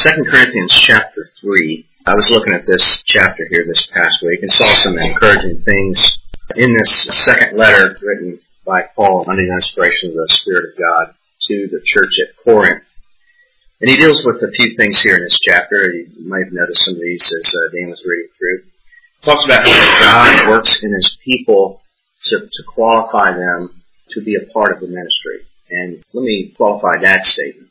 2 Corinthians chapter 3. I was looking at this chapter here this past week and saw some encouraging things in this second letter written by Paul under the inspiration of the Spirit of God to the church at Corinth. And he deals with a few things here in this chapter. You might have noticed some of these as Dan was reading through. He talks about how God works in his people to qualify them to be a part of the ministry. And let me qualify that statement,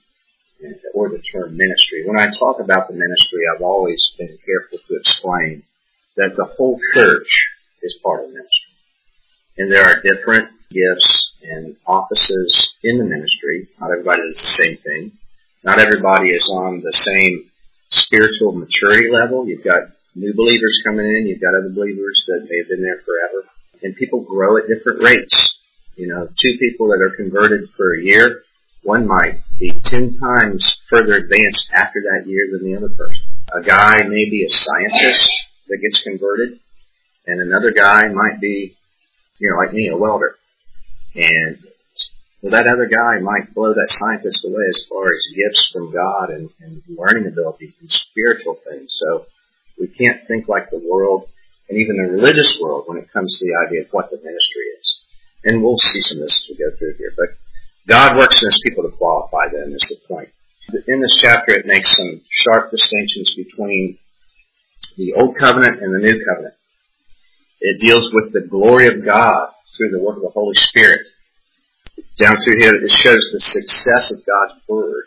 or the term ministry. When I talk about the ministry, I've always been careful to explain that the whole church is part of the ministry. And there are different gifts and offices in the ministry. Not everybody does the same thing. Not everybody is on the same spiritual maturity level. You've got new believers coming in. You've got other believers that may have been there forever. And people grow at different rates. You know, two people that are converted for a year, one might be 10 times further advanced after that year than the other person. A guy may be a scientist that gets converted, and another guy might be, like me, a welder. And that other guy might blow that scientist away as far as gifts from God and learning ability and spiritual things. So we can't think like the world and even the religious world when it comes to the idea of what the ministry is. And we'll see some of this as we go through here. But God works in his people to qualify them is the point. In this chapter, it makes some sharp distinctions between the Old Covenant and the New Covenant. It deals with the glory of God through the work of the Holy Spirit. Down through here, it shows the success of God's Word.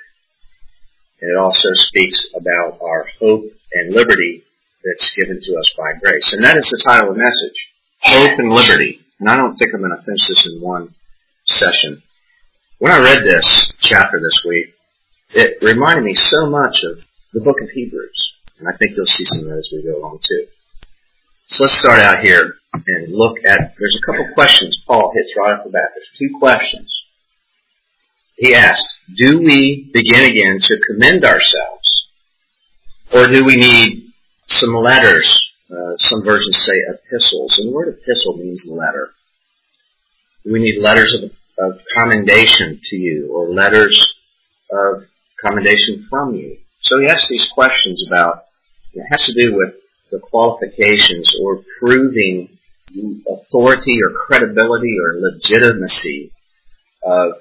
And it also speaks about our hope and liberty that's given to us by grace. And that is the title of the message, Hope and Liberty. And I don't think I'm going to finish this in one session. When I read this chapter this week, it reminded me so much of the book of Hebrews. And I think you'll see some of that as we go along too. So let's start out here and look at, there's a couple questions Paul hits right off the bat. There's two questions. He asks, do we begin again to commend ourselves? Or do we need some letters? Some versions say epistles. And the word epistle means letter. Do we need letters of commendation to you or letters of commendation from you? So he asks these questions about, it has to do with the qualifications or proving authority or credibility or legitimacy of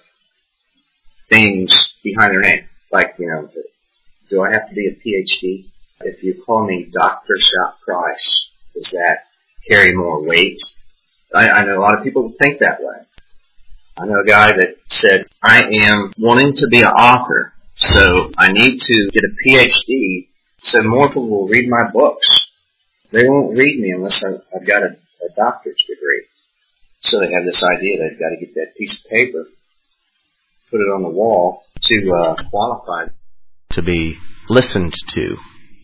things behind their name. Like, do I have to be a PhD? If you call me Dr. Scott Price, does that carry more weight? I know a lot of people think that way. I know a guy that said, I am wanting to be an author, so I need to get a PhD so more people will read my books. They won't read me unless I've got a doctorate degree. So they have this idea they've got to get that piece of paper, put it on the wall to qualify to be listened to.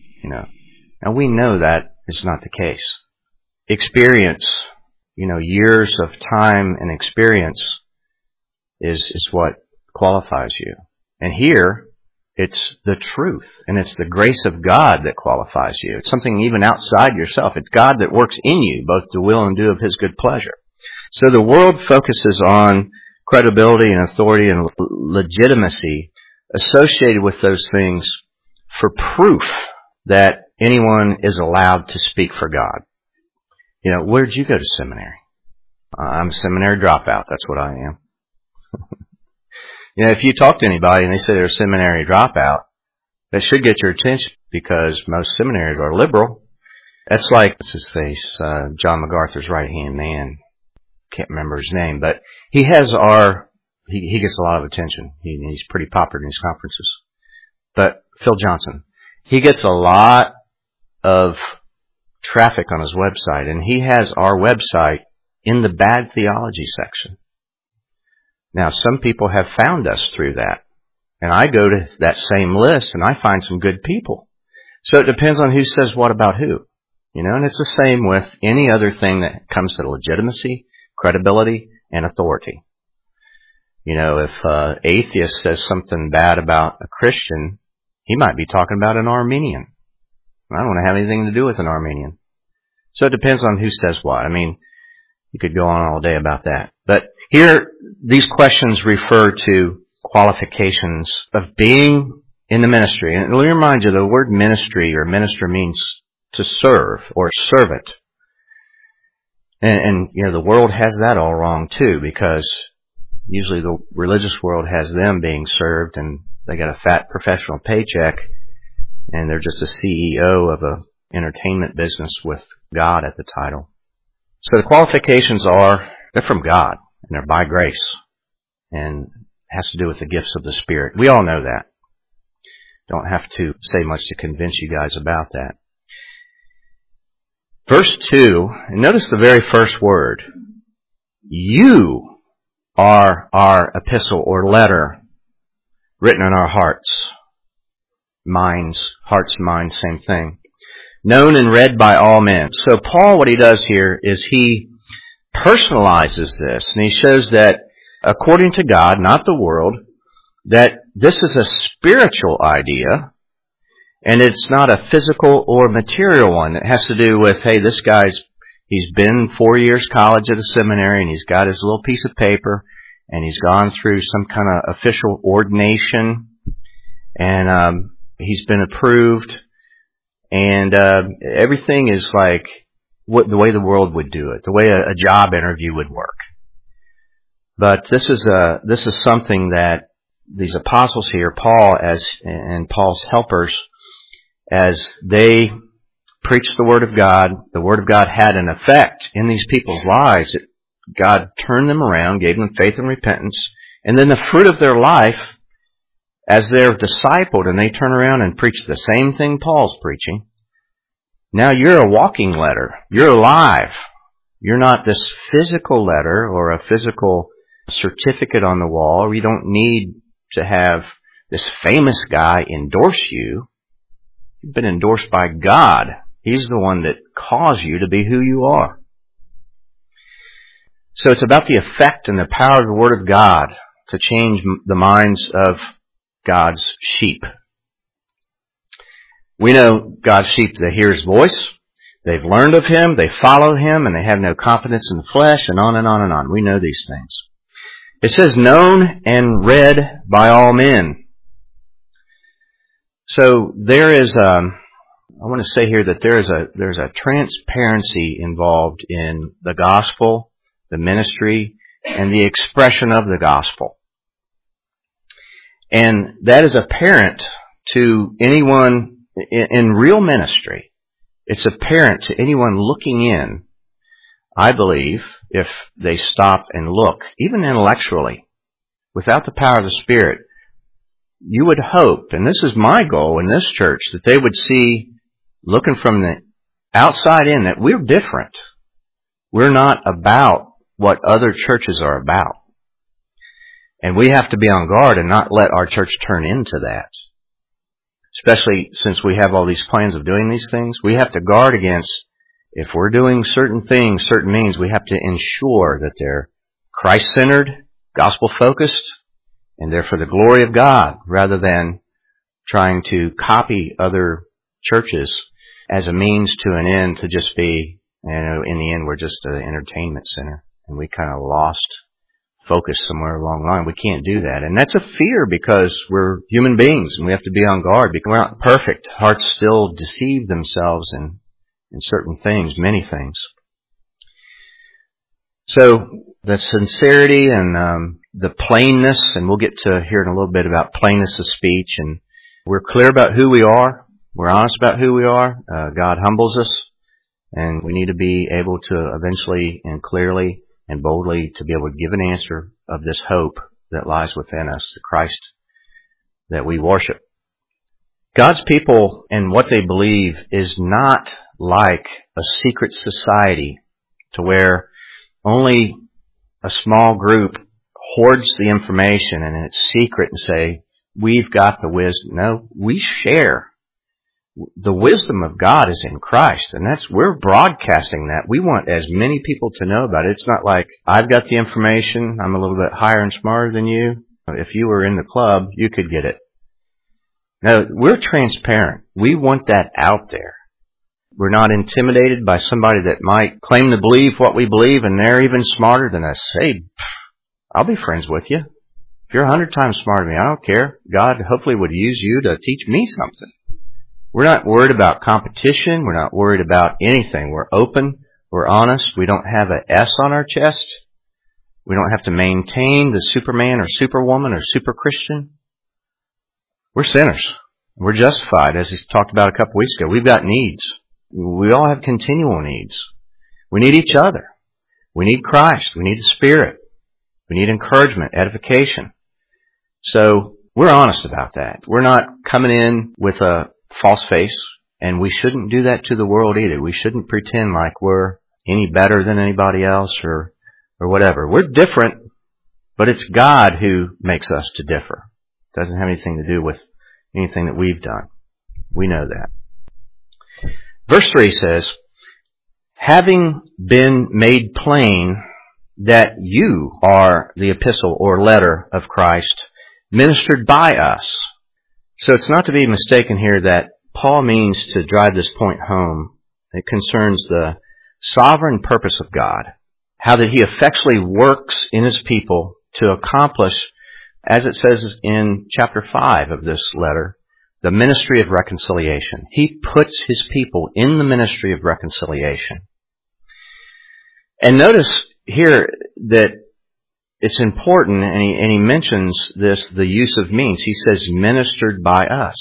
Now we know that is not the case. Experience, years of time and experience is what qualifies you. And here, it's the truth, and it's the grace of God that qualifies you. It's something even outside yourself. It's God that works in you, both to will and do of his good pleasure. So the world focuses on credibility and authority and legitimacy associated with those things for proof that anyone is allowed to speak for God. Where'd you go to seminary? I'm a seminary dropout. That's what I am. If you talk to anybody and they say they're a seminary dropout, that should get your attention because most seminaries are liberal. That's like, what's his face, John MacArthur's right-hand man. Can't remember his name, but he has he gets a lot of attention. He's pretty popular in these conferences. But Phil Johnson, he gets a lot of traffic on his website, and he has our website in the bad theology section. Now, some people have found us through that, and I go to that same list, and I find some good people. So it depends on who says what about who, and it's the same with any other thing that comes to legitimacy, credibility, and authority. If an atheist says something bad about a Christian, he might be talking about an Armenian. I don't want to have anything to do with an Armenian. So it depends on who says what. You could go on all day about that. But here, these questions refer to qualifications of being in the ministry. And let me remind you, the word ministry or minister means to serve or servant. And the world has that all wrong too, because usually the religious world has them being served and they got a fat professional paycheck and they're just a CEO of a entertainment business with God at the title. So the qualifications they're from God and they're by grace and has to do with the gifts of the Spirit. We all know that. Don't have to say much to convince you guys about that. Verse 2, and notice the very first word. You are our epistle or letter written on our hearts. Hearts, minds, same thing. Known and read by all men. So Paul, what he does here is he personalizes this, and he shows that according to God, not the world, that this is a spiritual idea, and it's not a physical or material one. It has to do with, hey, this he's been 4 years college at a seminary, and he's got his little piece of paper, and he's gone through some kind of official ordination, and he's been approved, and everything is like the way the world would do it, the way a job interview would work. But this is something that these apostles here, Paul and Paul's helpers, as they preached the Word of God had an effect in these people's lives. God turned them around, gave them faith and repentance, and then the fruit of their life, as they're discipled and they turn around and preach the same thing Paul's preaching, now you're a walking letter. You're alive. You're not this physical letter or a physical certificate on the wall. You don't need to have this famous guy endorse you. You've been endorsed by God. He's the one that caused you to be who you are. So it's about the effect and the power of the Word of God to change the minds of God's sheep. We know God's sheep, they hear His voice, they've learned of Him, they follow Him, and they have no confidence in the flesh, and on and on and on. We know these things. It says, known and read by all men. So there is, I want to say here that there's a transparency involved in the gospel, the ministry, and the expression of the gospel. And that is apparent to anyone in real ministry. It's apparent to anyone looking in, I believe, if they stop and look, even intellectually, without the power of the Spirit. You would hope, and this is my goal in this church, that they would see, looking from the outside in, that we're different. We're not about what other churches are about. And we have to be on guard and not let our church turn into that. Especially since we have all these plans of doing these things, we have to guard against, if we're doing certain things, certain means, we have to ensure that they're Christ-centered, gospel-focused, and they're for the glory of God, rather than trying to copy other churches as a means to an end to just be, in the end, we're just an entertainment center. And we kind of lost focus somewhere along the line. We can't do that. And that's a fear because we're human beings and we have to be on guard because we're not perfect. Hearts still deceive themselves in certain things, many things. So the sincerity and the plainness, and we'll get to hear in a little bit about plainness of speech, and we're clear about who we are. We're honest about who we are. God humbles us, and we need to be able to eventually and clearly and boldly to be able to give an answer of this hope that lies within us, the Christ that we worship. God's people and what they believe is not like a secret society to where only a small group hoards the information and it's secret and say, we've got the wisdom. No, we share. The wisdom of God is in Christ, and we're broadcasting that. We want as many people to know about it. It's not like, I've got the information, I'm a little bit higher and smarter than you. If you were in the club, you could get it. No, we're transparent. We want that out there. We're not intimidated by somebody that might claim to believe what we believe, and they're even smarter than us. Hey, I'll be friends with you. If you're 100 times smarter than me, I don't care. God hopefully would use you to teach me something. We're not worried about competition. We're not worried about anything. We're open. We're honest. We don't have an S on our chest. We don't have to maintain the Superman or Superwoman or Super Christian. We're sinners. We're justified, as he talked about a couple weeks ago. We've got needs. We all have continual needs. We need each other. We need Christ. We need the Spirit. We need encouragement, edification. So we're honest about that. We're not coming in with a false face, and we shouldn't do that to the world either. We shouldn't pretend like we're any better than anybody else or whatever. We're different, but it's God who makes us to differ. It doesn't have anything to do with anything that we've done. We know that. Verse 3 says, having been made plain that you are the epistle or letter of Christ, ministered by us. So it's not to be mistaken here that Paul means to drive this point home. It concerns the sovereign purpose of God, how that he effectually works in his people to accomplish, as it says in chapter 5 of this letter, the ministry of reconciliation. He puts his people in the ministry of reconciliation. And notice here that it's important, and he mentions this, the use of means. He says, ministered by us.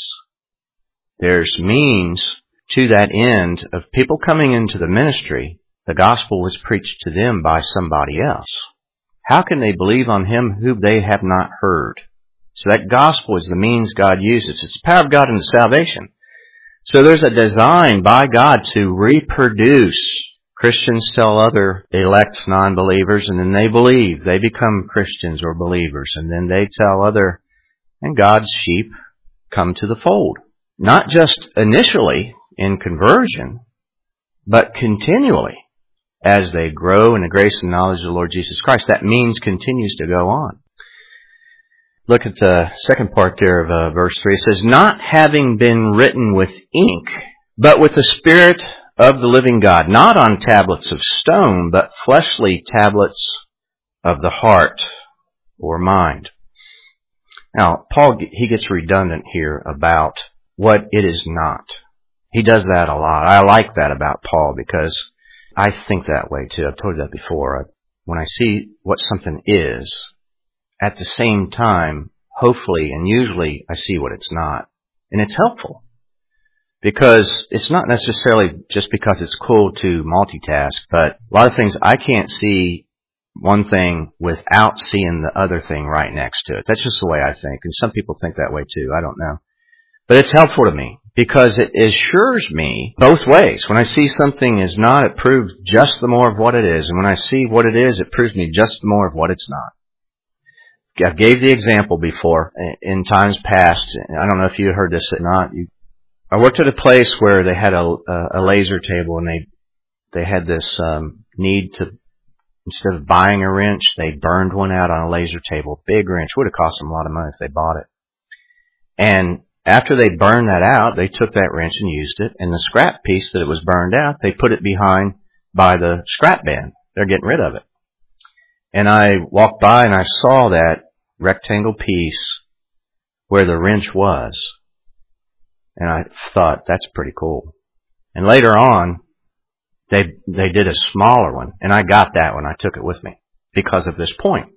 There's means to that end of people coming into the ministry. The gospel was preached to them by somebody else. How can they believe on him who they have not heard? So that gospel is the means God uses. It's the power of God into salvation. So there's a design by God to reproduce. Christians tell other elect non-believers, and then they believe. They become Christians or believers, and then they tell other, and God's sheep come to the fold. Not just initially in conversion, but continually as they grow in the grace and knowledge of the Lord Jesus Christ. That means continues to go on. Look at the second part there of verse 3. It says, not having been written with ink, but with the Spirit of the living God, not on tablets of stone, but fleshly tablets of the heart or mind. Now, Paul, he gets redundant here about what it is not. He does that a lot. I like that about Paul because I think that way too. I've told you that before. When I see what something is, at the same time, hopefully and usually I see what it's not. And it's helpful. Because it's not necessarily just because it's cool to multitask, but a lot of things I can't see one thing without seeing the other thing right next to it. That's just the way I think. And some people think that way too. I don't know. But it's helpful to me because it assures me both ways. When I see something is not, it proves just the more of what it is. And when I see what it is, it proves me just the more of what it's not. I gave the example before in times past. I don't know if you heard this or not. I worked at a place where they had a laser table, and they had this need to, instead of buying a wrench, they burned one out on a laser table. Big wrench. Would have cost them a lot of money if they bought it. And after they burned that out, they took that wrench and used it, and the scrap piece that it was burned out, they put it behind by the scrap bin. They're getting rid of it. And I walked by and I saw that rectangle piece where the wrench was. And I thought, that's pretty cool. And later on, they did a smaller one. And I got that one. I took it with me because of this point.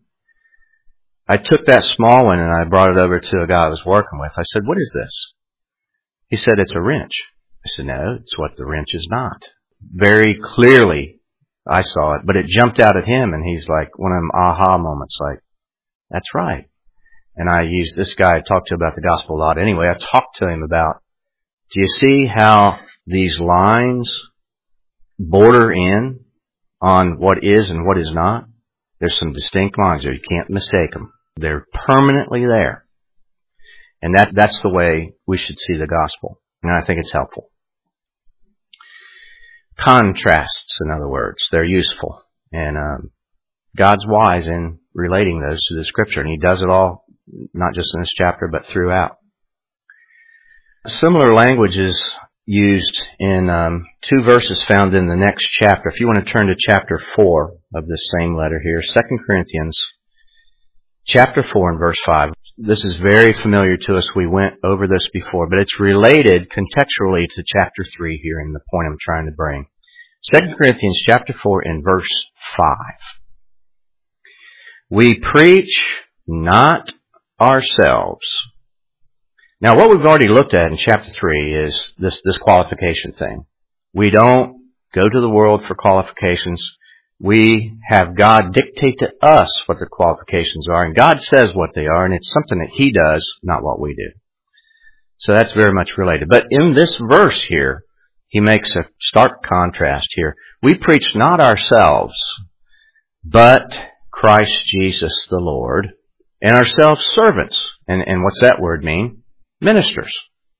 I took that small one and I brought it over to a guy I was working with. I said, what is this? He said, it's a wrench. I said, no, it's what the wrench is not. Very clearly, I saw it, but it jumped out at him, and he's like, one of them aha moments, like, that's right. And I used this guy I talked to about the gospel a lot. Anyway, I talked to him about, do you see how these lines border in on what is and what is not? There's some distinct lines there. You can't mistake them. They're permanently there. And that's the way we should see the gospel. And I think it's helpful. Contrasts, in other words, they're useful. And God's wise in relating those to the Scripture. And He does it all, not just in this chapter, but throughout. Similar language is used in 2 verses found in the next chapter. If you want to turn to chapter 4 of this same letter here, 2 Corinthians chapter 4 and verse 5. This is very familiar to us. We went over this before, but it's related contextually to chapter 3 here in the point I'm trying to bring. 2 Corinthians chapter 4 and verse 5. We preach not ourselves. Now what we've already looked at in chapter 3 is this qualification thing. We don't go to the world for qualifications. We have God dictate to us what the qualifications are, and God says what they are, and it's something that He does, not what we do. So that's very much related. But in this verse here, he makes a stark contrast here. We preach not ourselves, but Christ Jesus the Lord, and ourselves servants. And what's that word mean? Ministers.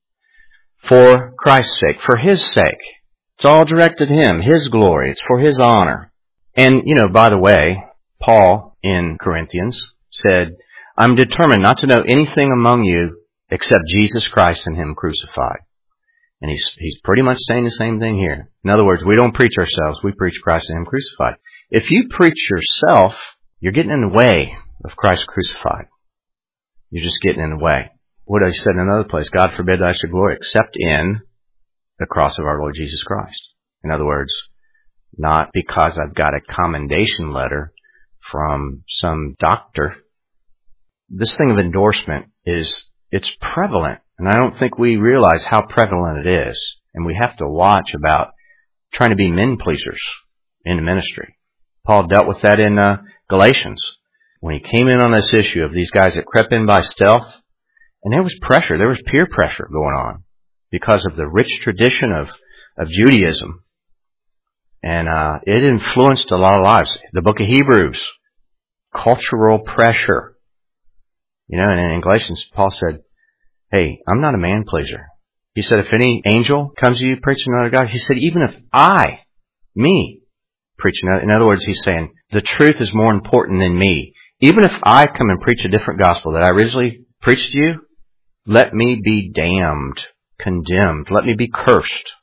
For Christ's sake, for His sake. It's all directed at Him, His glory. It's for His honor. And, by the way, Paul in Corinthians said, I'm determined not to know anything among you except Jesus Christ and Him crucified. And he's pretty much saying the same thing here. In other words, we don't preach ourselves, we preach Christ and Him crucified. If you preach yourself, you're getting in the way of Christ crucified. You're just getting in the way. What I said in another place, God forbid that I should glory except in the cross of our Lord Jesus Christ. In other words, not because I've got a commendation letter from some doctor. This thing of endorsement it's prevalent. And I don't think we realize how prevalent it is. And we have to watch about trying to be men pleasers in the ministry. Paul dealt with that in Galatians. When he came in on this issue of these guys that crept in by stealth, and there was pressure, there was peer pressure going on because of the rich tradition of Judaism. And it influenced a lot of lives. The book of Hebrews, cultural pressure. And in Galatians, Paul said, hey, I'm not a man pleaser. He said, if any angel comes to you preaching another God, he said, even if me, preach another. In other words, he's saying, the truth is more important than me. Even if I come and preach a different gospel that I originally preached to you, let me be damned, condemned, let me be cursed.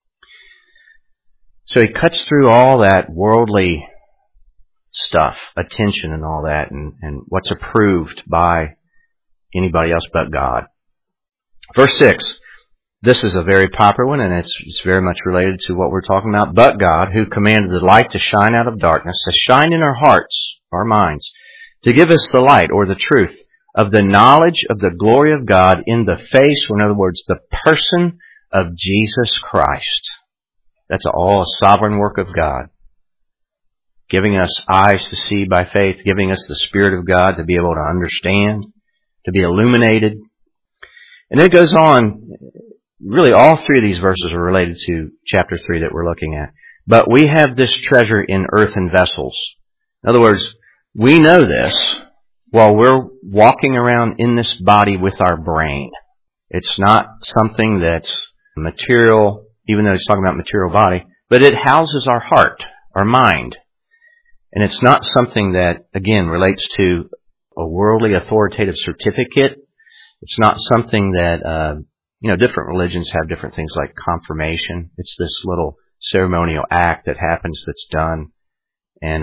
So he cuts through all that worldly stuff, attention and all that, and what's approved by anybody else but God. Verse 6, this is a very popular one, and it's very much related to what we're talking about. But God, who commanded the light to shine out of darkness, has shined in our hearts, our minds, to give us the light, or the truth, of the knowledge of the glory of God in the face, or in other words, the person of Jesus Christ. That's all a sovereign work of God. Giving us eyes to see by faith, giving us the Spirit of God to be able to understand, to be illuminated. And it goes on, really all three of these verses are related to chapter 3 that we're looking at. But we have this treasure in earthen vessels. In other words, we know this while we're walking around in this body with our brain. It's not something that's material, even though he's talking about material body, but it houses our heart, our mind. And it's not something that, again, relates to a worldly authoritative certificate. It's not something that, different religions have different things like confirmation. It's this little ceremonial act that happens that's done. And,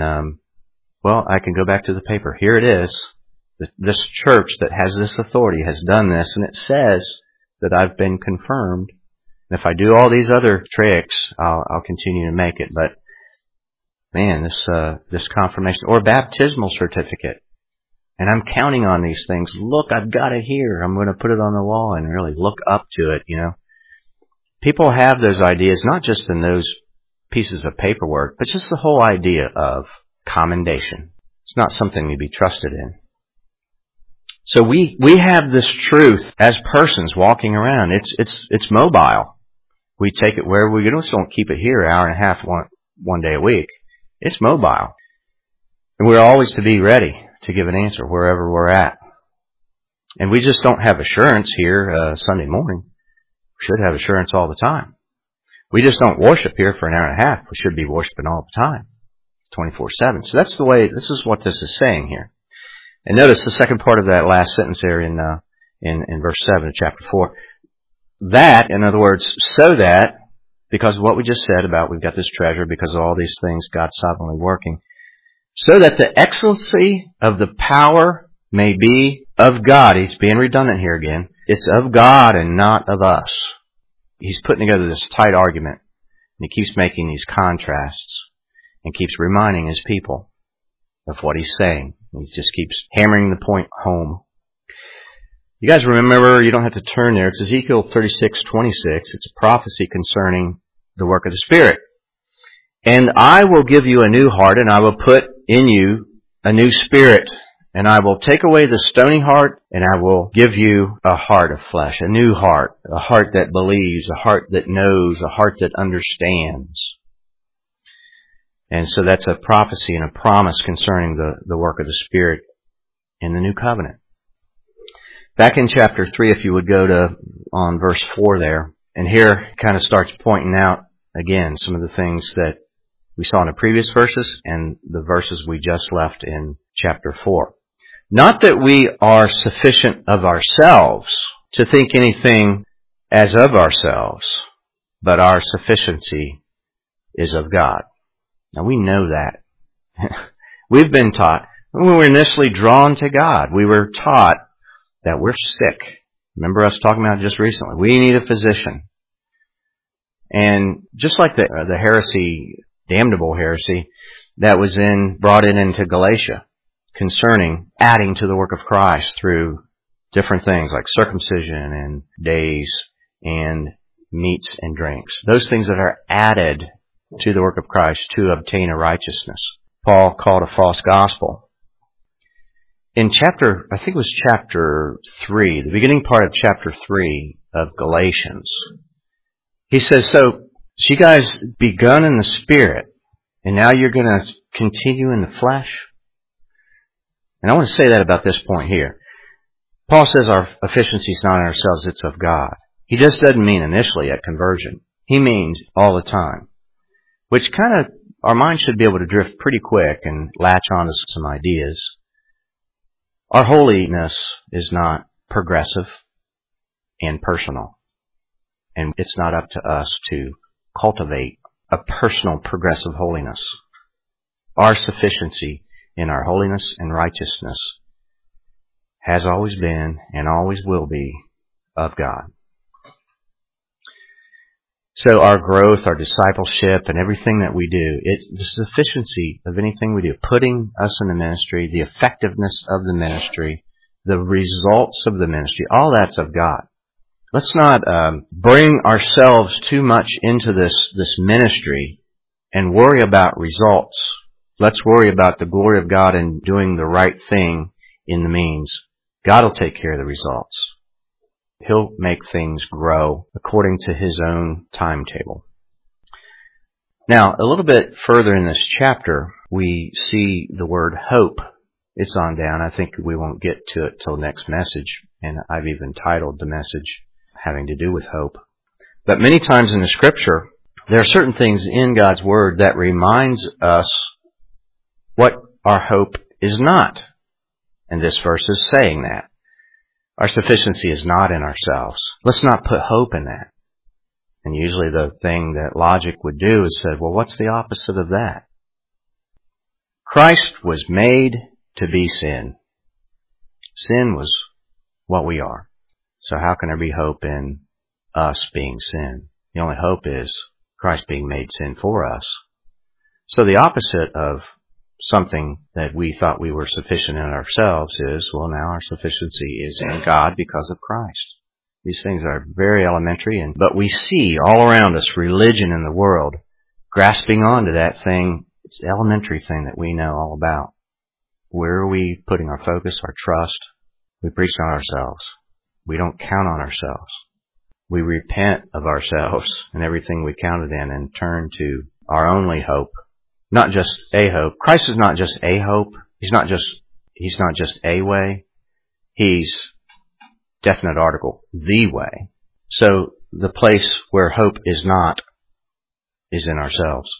I can go back to the paper. Here it is. This church that has this authority has done this, and it says that I've been confirmed. And if I do all these other tricks, I'll continue to make it. But man, this confirmation or baptismal certificate, and I'm counting on these things. Look, I've got it here. I'm going to put it on the wall and really look up to it. People have those ideas, not just in those pieces of paperwork, but just the whole idea of commendation. It's not something to be trusted in. So we have this truth as persons walking around. It's mobile. We take it wherever we go. We just don't keep it here an hour and a half one day a week. It's mobile. And we're always to be ready to give an answer wherever we're at. And we just don't have assurance here Sunday morning. We should have assurance all the time. We just don't worship here for an hour and a half. We should be worshiping all the time, 24/7. So that's the way, this is what this is saying here. And notice the second part of that last sentence there in verse 7 of chapter 4. That, in other words, so that, because of what we just said about we've got this treasure, because of all these things God's sovereignly working, so that the excellency of the power may be of God. He's being redundant here again. It's of God and not of us. He's putting together this tight argument, and he keeps making these contrasts and keeps reminding his people of what he's saying. He just keeps hammering the point home. You guys remember, you don't have to turn there, it's Ezekiel 36:26. It's a prophecy concerning the work of the Spirit. And I will give you a new heart, and I will put in you a new spirit. And I will take away the stony heart, and I will give you a heart of flesh, a new heart, a heart that believes, a heart that knows, a heart that understands. And so that's a prophecy and a promise concerning the work of the Spirit in the new covenant. Back in chapter 3, if you would go to on verse 4 there, and here kind of starts pointing out again some of the things that we saw in the previous verses and the verses we just left in chapter 4. Not that we are sufficient of ourselves to think anything as of ourselves, but our sufficiency is of God. Now we know that. We've been taught, when we were initially drawn to God, we were taught that we're sick. Remember us talking about it just recently. We need a physician. And just like the heresy, damnable heresy, that was brought into Galatia concerning adding to the work of Christ through different things like circumcision and days and meats and drinks. Those things that are added to the work of Christ to obtain a righteousness. Paul called a false gospel. In chapter 3, the beginning part of chapter 3 of Galatians, he says, so you guys begun in the Spirit, and now you're going to continue in the flesh? And I want to say that about this point here. Paul says our efficiency is not in ourselves, it's of God. He just doesn't mean initially at conversion. He means all the time. Which kind of, our mind should be able to drift pretty quick and latch on to some ideas. Our holiness is not progressive and personal. And it's not up to us to cultivate a personal progressive holiness. Our sufficiency in our holiness and righteousness has always been and always will be of God. So our growth, our discipleship, and everything that we do, it's the sufficiency of anything we do, putting us in the ministry, the effectiveness of the ministry, the results of the ministry, all that's of God. Let's not bring ourselves too much into this ministry and worry about results. Let's worry about the glory of God and doing the right thing in the means. God will take care of the results. He'll make things grow according to His own timetable. Now, a little bit further in this chapter, we see the word hope. It's on down. I think we won't get to it till next message, and I've even titled the message having to do with hope. But many times in the Scripture, there are certain things in God's Word that reminds us what our hope is not. And this verse is saying that. Our sufficiency is not in ourselves. Let's not put hope in that. And usually the thing that logic would do is say, well, what's the opposite of that? Christ was made to be sin. Sin was what we are. So how can there be hope in us being sin? The only hope is Christ being made sin for us. So the opposite of something that we thought we were sufficient in ourselves is, well, now our sufficiency is in God because of Christ. These things are very elementary, but we see all around us religion in the world grasping onto that thing. It's the elementary thing that we know all about. Where are we putting our focus, our trust? We preach on ourselves. We don't count on ourselves. We repent of ourselves and everything we counted in and turn to our only hope. Not just a hope. Christ is not just a hope. He's not just a way. He's definite article, the way. So the place where hope is not is in ourselves.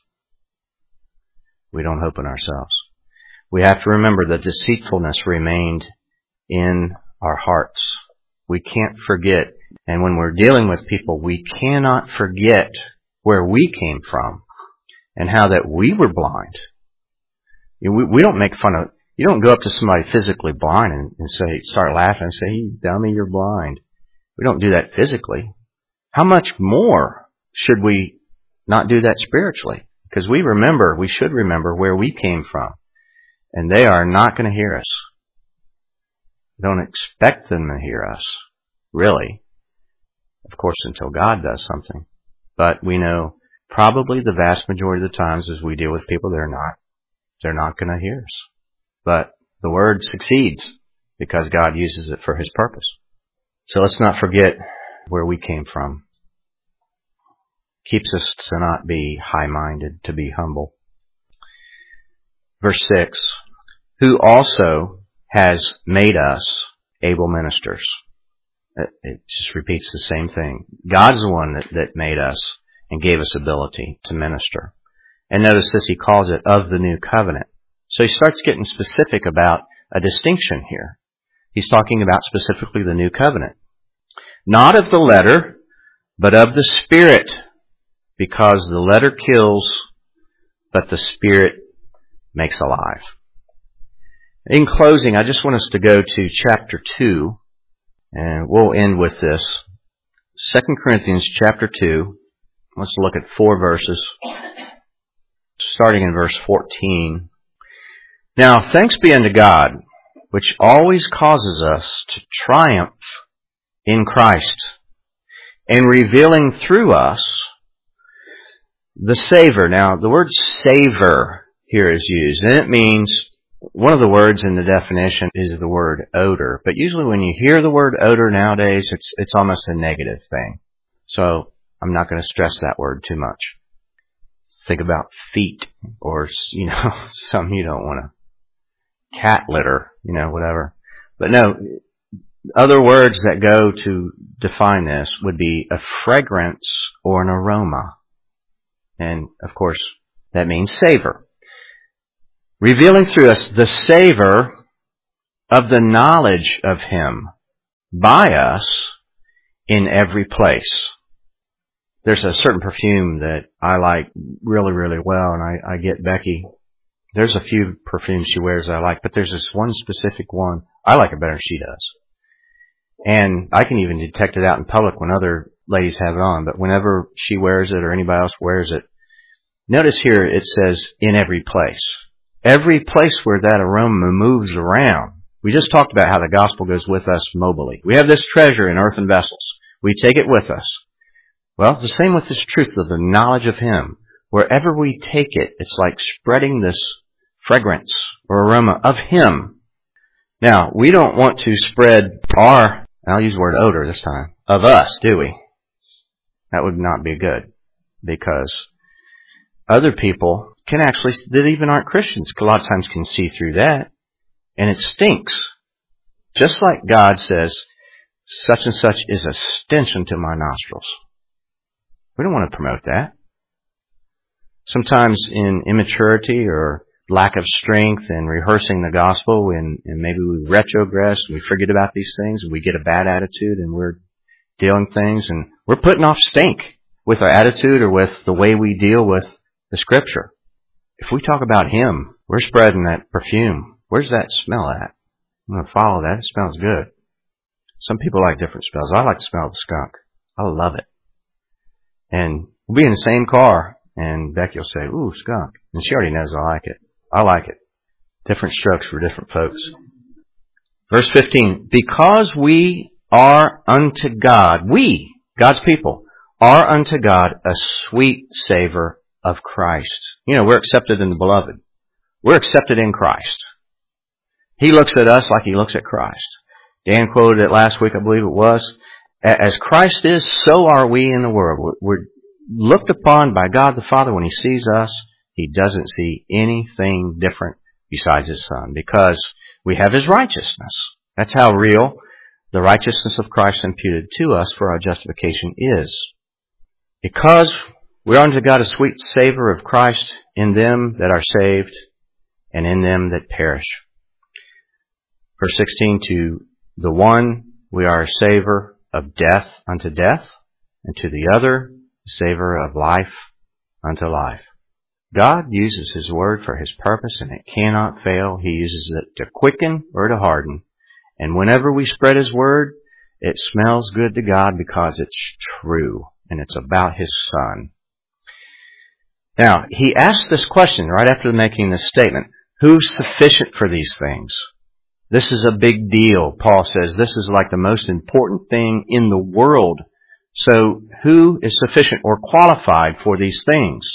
We don't hope in ourselves. We have to remember that deceitfulness remained in our hearts. We can't forget. And when we're dealing with people, we cannot forget where we came from and how that we were blind. We don't make fun of, You don't go up to somebody physically blind and start laughing and say, "You dummy, you're blind." We don't do that physically. How much more should we not do that spiritually? Because we should remember where we came from. And they are not going to hear us. Don't expect them to hear us, really. Of course, until God does something. But we know probably the vast majority of the times as we deal with people, they're not going to hear us. But the word succeeds because God uses it for His purpose. So let's not forget where we came from. Keeps us to not be high-minded, to be humble. Verse 6, who also has made us able ministers. It just repeats the same thing. God's the one that made us and gave us ability to minister. And notice this, he calls it of the new covenant. So he starts getting specific about a distinction here. He's talking about specifically the new covenant. Not of the letter, but of the Spirit, because the letter kills, but the Spirit makes alive. In closing, I just want us to go to chapter 2, and we'll end with this. 2 Corinthians chapter 2, let's look at 4 verses, starting in verse 14. Now, thanks be unto God, which always causes us to triumph in Christ, and revealing through us the savor. Now, the word savor here is used, and it means, one of the words in the definition is the word odor. But usually when you hear the word odor nowadays, it's almost a negative thing. So I'm not going to stress that word too much. Think about feet or, something you don't want to. Cat litter, whatever. But no, other words that go to define this would be a fragrance or an aroma. And, of course, that means savor. Revealing through us the savor of the knowledge of Him by us in every place. There's a certain perfume that I like really, really well, and I get Becky. There's a few perfumes she wears I like, but there's this one specific one. I like it better than she does. And I can even detect it out in public when other ladies have it on, but whenever she wears it or anybody else wears it, notice here it says in every place. Every place where that aroma moves around. We just talked about how the gospel goes with us mobily. We have this treasure in earthen vessels. We take it with us. Well, it's the same with this truth of the knowledge of Him. Wherever we take it, it's like spreading this fragrance or aroma of Him. Now, we don't want to spread I'll use the word odor this time, of us, do we? That would not be good, because other people that even aren't Christians, a lot of times can see through that, and it stinks. Just like God says, such and such is a stench unto my nostrils. We don't want to promote that. Sometimes in immaturity or lack of strength in rehearsing the gospel, and maybe we retrogress and we forget about these things and we get a bad attitude and we're dealing things and we're putting off stink with our attitude or with the way we deal with the Scripture. If we talk about Him, we're spreading that perfume. Where's that smell at? I'm going to follow that. It smells good. Some people like different smells. I like the smell of the skunk. I love it. And we'll be in the same car, and Becky will say, "Ooh, skunk." And she already knows I like it. I like it. Different strokes for different folks. Verse 15, because we are unto God, God's people, are unto God a sweet savor of Christ. We're accepted in the beloved. We're accepted in Christ. He looks at us like He looks at Christ. Dan quoted it last week, I believe it was. As Christ is, so are we in the world. We're looked upon by God the Father. When He sees us, He doesn't see anything different besides His Son, because we have His righteousness. That's how real the righteousness of Christ imputed to us for our justification is. Because we're unto God a sweet savor of Christ in them that are saved and in them that perish. Verse 16, to the one we are a savor of death unto death, and to the other, a savor of life unto life. God uses His Word for His purpose, and it cannot fail. He uses it to quicken or to harden. And whenever we spread His Word, it smells good to God because it's true, and it's about His Son. Now, he asks this question right after making this statement. Who's sufficient for these things? This is a big deal. Paul says this is like the most important thing in the world. So who is sufficient or qualified for these things?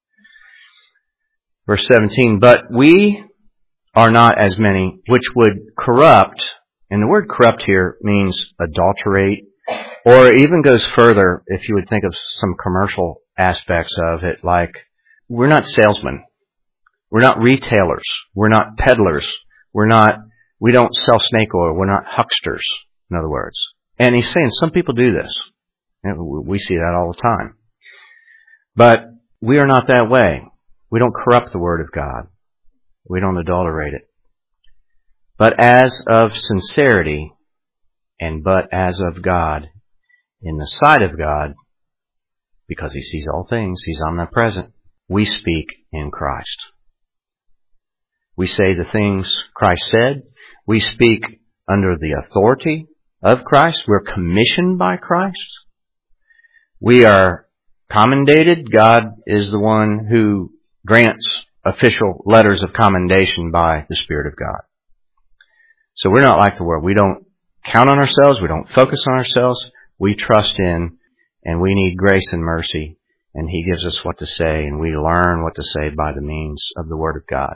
Verse 17, but we are not as many which would corrupt, and the word corrupt here means adulterate, or even goes further if you would think of some commercial aspects of it, like we're not salesmen. We're not retailers. We're not peddlers. We don't sell snake oil. We're not hucksters, in other words. And he's saying some people do this. We see that all the time. But we are not that way. We don't corrupt the Word of God. We don't adulterate it. But as of sincerity, and but as of God, in the sight of God, because He sees all things, He's omnipresent, we speak in Christ. We say the things Christ said. We speak under the authority of Christ. We're commissioned by Christ. We are commendated. God is the one who grants official letters of commendation by the Spirit of God. So we're not like the world. We don't count on ourselves. We don't focus on ourselves. We trust in, and we need grace and mercy. And He gives us what to say, and we learn what to say by the means of the Word of God.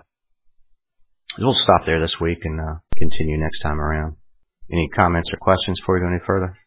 We'll stop there this week and continue next time around. Any comments or questions before we go any further?